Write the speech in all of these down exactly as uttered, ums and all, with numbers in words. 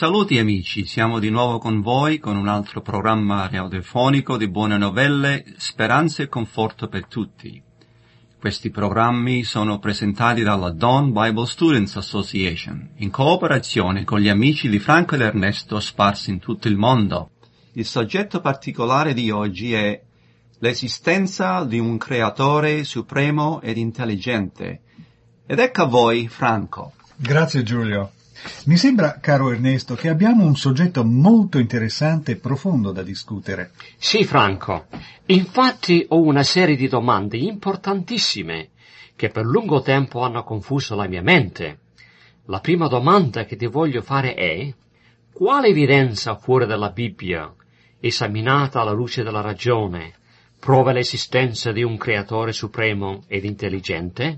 Saluti amici, siamo di nuovo con voi con un altro programma radiofonico di buone novelle, speranza e conforto per tutti. Questi programmi sono presentati dalla Dawn Bible Students Association, in cooperazione con gli amici di Franco ed Ernesto sparsi in tutto il mondo. Il soggetto particolare di oggi è l'esistenza di un creatore supremo ed intelligente. Ed ecco a voi, Franco. Grazie Giulio. Mi sembra, caro Ernesto, che abbiamo un soggetto molto interessante e profondo da discutere. Sì, Franco. Infatti ho una serie di domande importantissime che per lungo tempo hanno confuso la mia mente. La prima domanda che ti voglio fare è: quale evidenza fuori dalla Bibbia, esaminata alla luce della ragione, prova l'esistenza di un creatore supremo ed intelligente?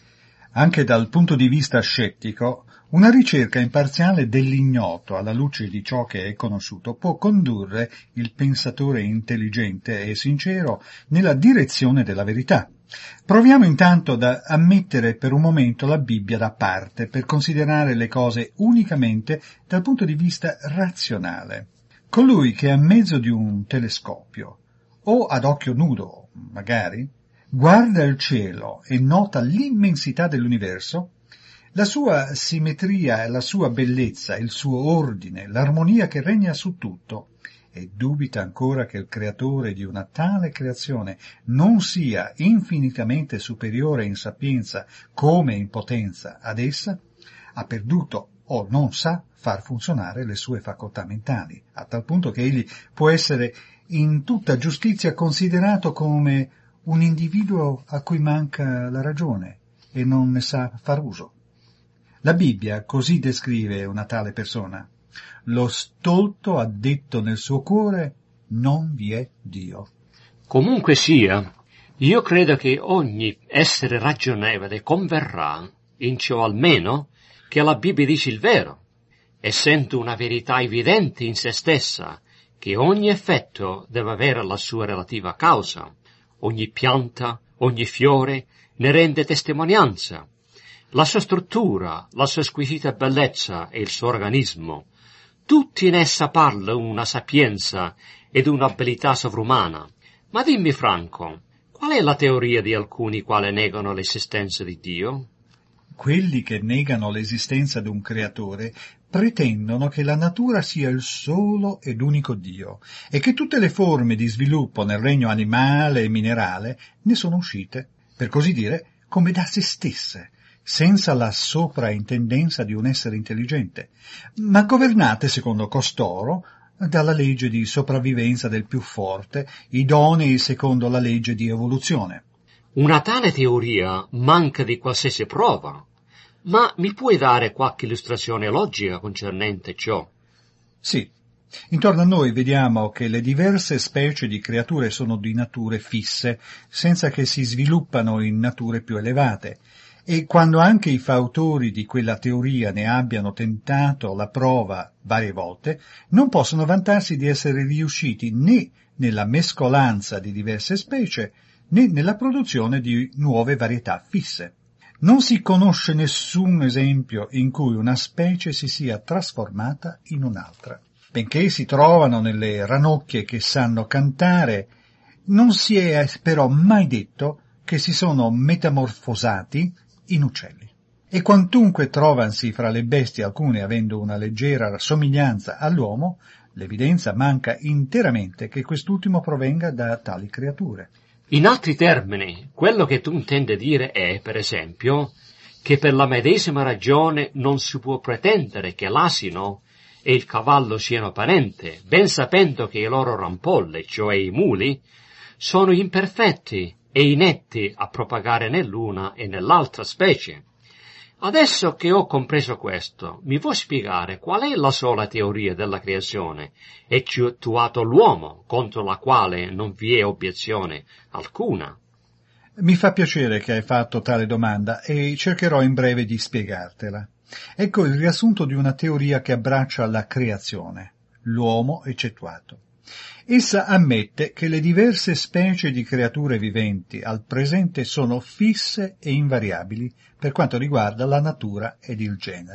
Anche dal punto di vista scettico, una ricerca imparziale dell'ignoto alla luce di ciò che è conosciuto può condurre il pensatore intelligente e sincero nella direzione della verità. Proviamo intanto ad ammettere per un momento la Bibbia da parte per considerare le cose unicamente dal punto di vista razionale. Colui che a mezzo di un telescopio, o ad occhio nudo magari, guarda il cielo e nota l'immensità dell'universo, la sua simmetria, la sua bellezza, il suo ordine, l'armonia che regna su tutto, e dubita ancora che il creatore di una tale creazione non sia infinitamente superiore in sapienza come in potenza ad essa, ha perduto o non sa far funzionare le sue facoltà mentali, a tal punto che egli può essere in tutta giustizia considerato come un individuo a cui manca la ragione e non ne sa far uso. La Bibbia così descrive una tale persona: lo stolto ha detto nel suo cuore, non vi è Dio. Comunque sia, io credo che ogni essere ragionevole converrà, in ciò almeno, che la Bibbia dice il vero, essendo una verità evidente in se stessa, che ogni effetto deve avere la sua relativa causa. Ogni pianta, ogni fiore ne rende testimonianza. La sua struttura, la sua squisita bellezza e il suo organismo, tutti in essa parlano una sapienza ed un'abilità sovrumana. Ma dimmi, Franco, qual è la teoria di alcuni quali negano l'esistenza di Dio? Quelli che negano l'esistenza di un creatore pretendono che la natura sia il solo ed unico Dio e che tutte le forme di sviluppo nel regno animale e minerale ne sono uscite, per così dire, come da se stesse, senza la sopraintendenza di un essere intelligente, ma governate, secondo costoro, dalla legge di sopravvivenza del più forte, idonei secondo la legge di evoluzione. Una tale teoria manca di qualsiasi prova, ma mi puoi dare qualche illustrazione logica concernente ciò? Sì. Intorno a noi vediamo che le diverse specie di creature sono di nature fisse, senza che si sviluppano in nature più elevate, e quando anche i fautori di quella teoria ne abbiano tentato la prova varie volte, non possono vantarsi di essere riusciti né nella mescolanza di diverse specie, né nella produzione di nuove varietà fisse. Non si conosce nessun esempio in cui una specie si sia trasformata in un'altra. Benché si trovano nelle ranocchie che sanno cantare, non si è però mai detto che si sono metamorfosati in uccelli. E quantunque trovansi fra le bestie alcune avendo una leggera somiglianza all'uomo, l'evidenza manca interamente che quest'ultimo provenga da tali creature. In altri termini, quello che tu intendi dire è, per esempio, che per la medesima ragione non si può pretendere che l'asino e il cavallo siano parenti, ben sapendo che i loro rampolle, cioè i muli, sono imperfetti e inetti a propagare nell'una e nell'altra specie. Adesso che ho compreso questo, mi vuoi spiegare qual è la sola teoria della creazione eccettuato l'uomo, contro la quale non vi è obiezione alcuna? Mi fa piacere che hai fatto tale domanda e cercherò in breve di spiegartela. Ecco il riassunto di una teoria che abbraccia la creazione, l'uomo eccettuato. Essa ammette che le diverse specie di creature viventi al presente sono fisse e invariabili per quanto riguarda la natura ed il genere.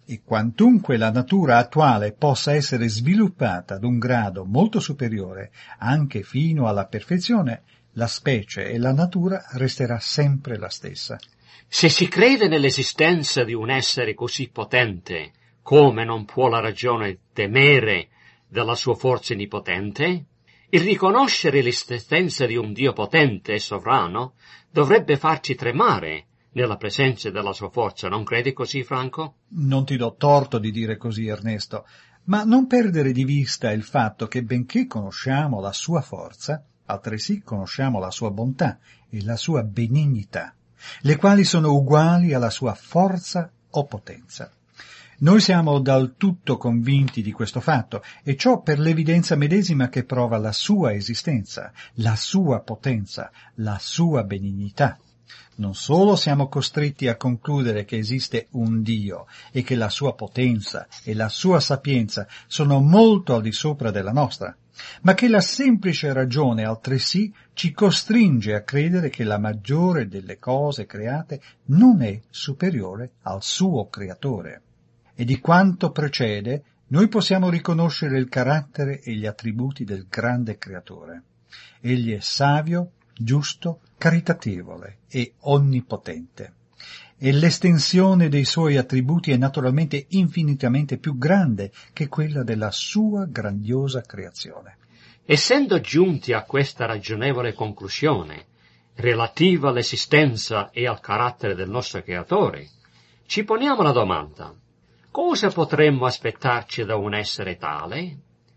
E quantunque la natura attuale possa essere sviluppata ad un grado molto superiore, anche fino alla perfezione, la specie e la natura resterà sempre la stessa. Se si crede nell'esistenza di un essere così potente, come non può la ragione temere della sua forza onnipotente, il riconoscere l'esistenza di un Dio potente e sovrano dovrebbe farci tremare nella presenza della sua forza, non credi così, Franco? Non ti do torto di dire così, Ernesto, ma non perdere di vista il fatto che benché conosciamo la sua forza, altresì conosciamo la sua bontà e la sua benignità, le quali sono uguali alla sua forza o potenza. Noi siamo del tutto convinti di questo fatto, e ciò per l'evidenza medesima che prova la sua esistenza, la sua potenza, la sua benignità. Non solo siamo costretti a concludere che esiste un Dio e che la sua potenza e la sua sapienza sono molto al di sopra della nostra, ma che la semplice ragione altresì ci costringe a credere che la maggiore delle cose create non è superiore al suo creatore. E di quanto precede noi possiamo riconoscere il carattere e gli attributi del grande creatore. Egli è savio, giusto, caritatevole e onnipotente. E l'estensione dei suoi attributi è naturalmente infinitamente più grande che quella della sua grandiosa creazione. Essendo giunti a questa ragionevole conclusione, relativa all'esistenza e al carattere del nostro creatore, ci poniamo la domanda: cosa potremmo aspettarci da un essere tale?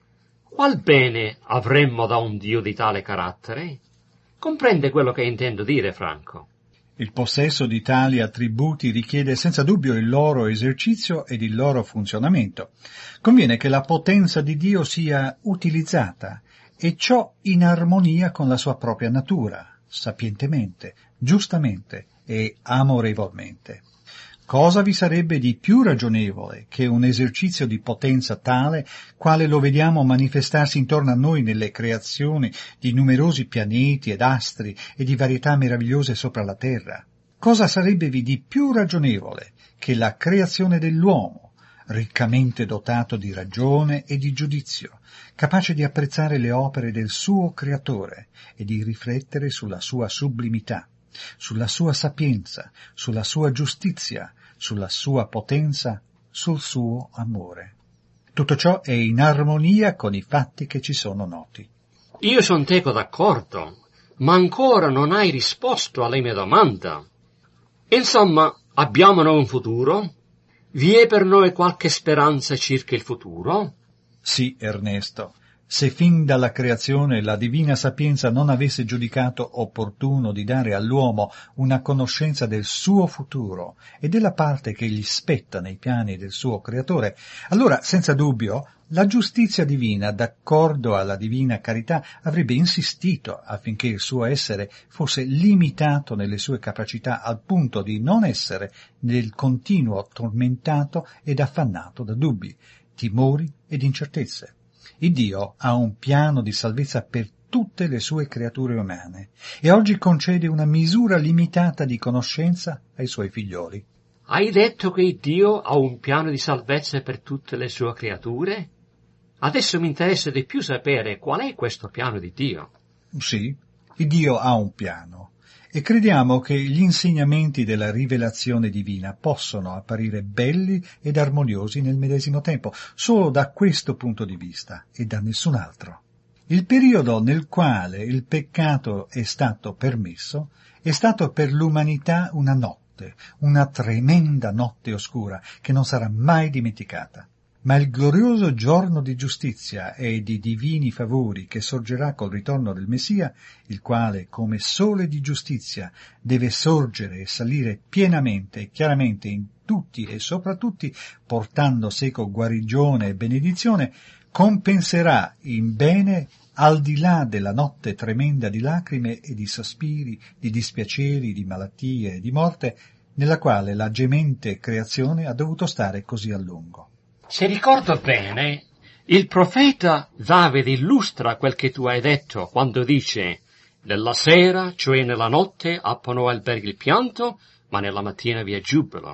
Qual bene avremmo da un Dio di tale carattere? Comprende quello che intendo dire, Franco? Il possesso di tali attributi richiede senza dubbio il loro esercizio ed il loro funzionamento. Conviene che la potenza di Dio sia utilizzata, e ciò in armonia con la sua propria natura, sapientemente, giustamente e amorevolmente. Cosa vi sarebbe di più ragionevole che un esercizio di potenza tale quale lo vediamo manifestarsi intorno a noi nelle creazioni di numerosi pianeti ed astri e di varietà meravigliose sopra la terra? Cosa sarebbevi di più ragionevole che la creazione dell'uomo, riccamente dotato di ragione e di giudizio, capace di apprezzare le opere del suo creatore e di riflettere sulla sua sublimità, sulla sua sapienza, sulla sua giustizia, sulla sua potenza, sul suo amore. Tutto ciò è in armonia con i fatti che ci sono noti. Io son teco d'accordo, ma ancora non hai risposto alla mia domanda. Insomma, abbiamo noi un futuro? Vi è per noi qualche speranza circa il futuro? Sì, Ernesto. Se fin dalla creazione la divina sapienza non avesse giudicato opportuno di dare all'uomo una conoscenza del suo futuro e della parte che gli spetta nei piani del suo creatore, allora, senza dubbio, la giustizia divina, d'accordo alla divina carità, avrebbe insistito affinché il suo essere fosse limitato nelle sue capacità al punto di non essere nel continuo tormentato ed affannato da dubbi, timori ed incertezze. Il Dio ha un piano di salvezza per tutte le sue creature umane e oggi concede una misura limitata di conoscenza ai suoi figlioli. Hai detto che Dio ha un piano di salvezza per tutte le sue creature? Adesso mi interessa di più sapere qual è questo piano di Dio. Sì, il Dio ha un piano e crediamo che gli insegnamenti della rivelazione divina possono apparire belli ed armoniosi nel medesimo tempo, solo da questo punto di vista e da nessun altro. Il periodo nel quale il peccato è stato permesso è stato per l'umanità una notte, una tremenda notte oscura che non sarà mai dimenticata. Ma il glorioso giorno di giustizia e di divini favori che sorgerà col ritorno del Messia, il quale, come sole di giustizia, deve sorgere e salire pienamente e chiaramente in tutti e sopra tutti, portando seco guarigione e benedizione, compenserà in bene al di là della notte tremenda di lacrime e di sospiri, di dispiaceri, di malattie e di morte, nella quale la gemente creazione ha dovuto stare così a lungo. Se ricordo bene, il profeta Davide illustra quel che tu hai detto quando dice: nella sera, cioè nella notte, appono alberghi il pianto, ma nella mattina vi è giubilo.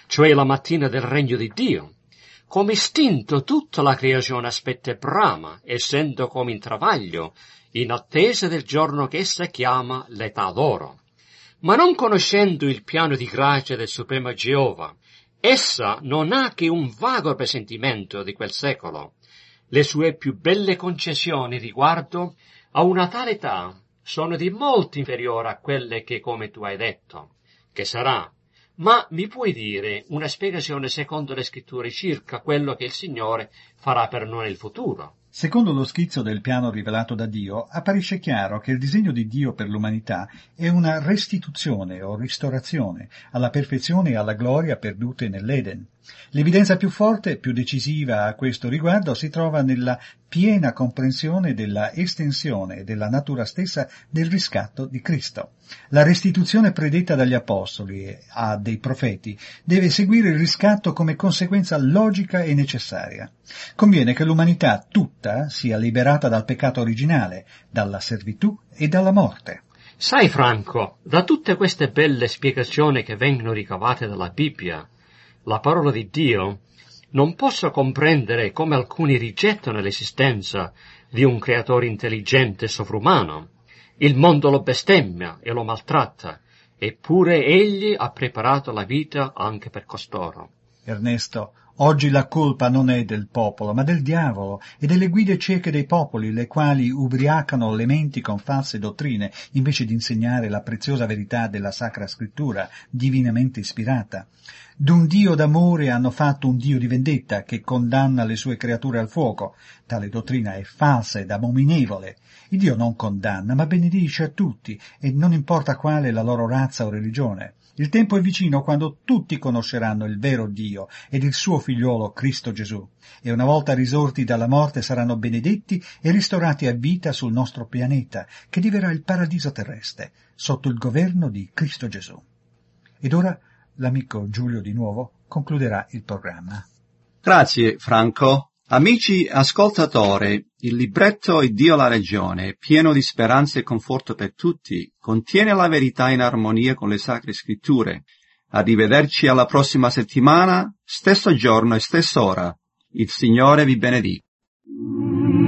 cioè la mattina del regno di Dio. Come istinto tutta la creazione aspetta e brama, essendo come in travaglio, in attesa del giorno che essa chiama l'età d'oro. Ma non conoscendo il piano di grazia del Supremo Geova, essa non ha che un vago presentimento di quel secolo. Le sue più belle concessioni riguardo a una tale età sono di molto inferiori a quelle che, come tu hai detto, che sarà. Ma mi puoi dire una spiegazione secondo le scritture circa quello che il Signore farà per noi nel futuro? Secondo lo schizzo del piano rivelato da Dio, apparisce chiaro che il disegno di Dio per l'umanità è una restituzione o ristorazione alla perfezione e alla gloria perdute nell'Eden. L'evidenza più forte e più decisiva a questo riguardo si trova nella piena comprensione della estensione e della natura stessa del riscatto di Cristo. La restituzione predetta dagli apostoli e a dei profeti deve seguire il riscatto come conseguenza logica e necessaria. Conviene che l'umanità tutta sia liberata dal peccato originale, dalla servitù e dalla morte. Sai, Franco, da tutte queste belle spiegazioni che vengono ricavate dalla Bibbia, la parola di Dio, non posso comprendere come alcuni rigettano l'esistenza di un creatore intelligente e sovrumano. Il mondo lo bestemmia e lo maltratta, eppure egli ha preparato la vita anche per costoro. Ernesto, oggi la colpa non è del popolo, ma del diavolo e delle guide cieche dei popoli, le quali ubriacano le menti con false dottrine, invece di insegnare la preziosa verità della Sacra Scrittura, divinamente ispirata. D'un Dio d'amore hanno fatto un Dio di vendetta, che condanna le sue creature al fuoco. Tale dottrina è falsa ed abominevole. Il Dio non condanna, ma benedice a tutti, e non importa quale la loro razza o religione. Il tempo è vicino quando tutti conosceranno il vero Dio ed il suo figliuolo Cristo Gesù, e una volta risorti dalla morte saranno benedetti e ristorati a vita sul nostro pianeta, che diverrà il paradiso terrestre, sotto il governo di Cristo Gesù. Ed ora l'amico Giulio di nuovo concluderà il programma. Grazie, Franco. Amici ascoltatori, il libretto Il Dio la Regione, pieno di speranza e conforto per tutti, contiene la verità in armonia con le Sacre Scritture. Arrivederci alla prossima settimana, stesso giorno e stessa ora. Il Signore vi benedica.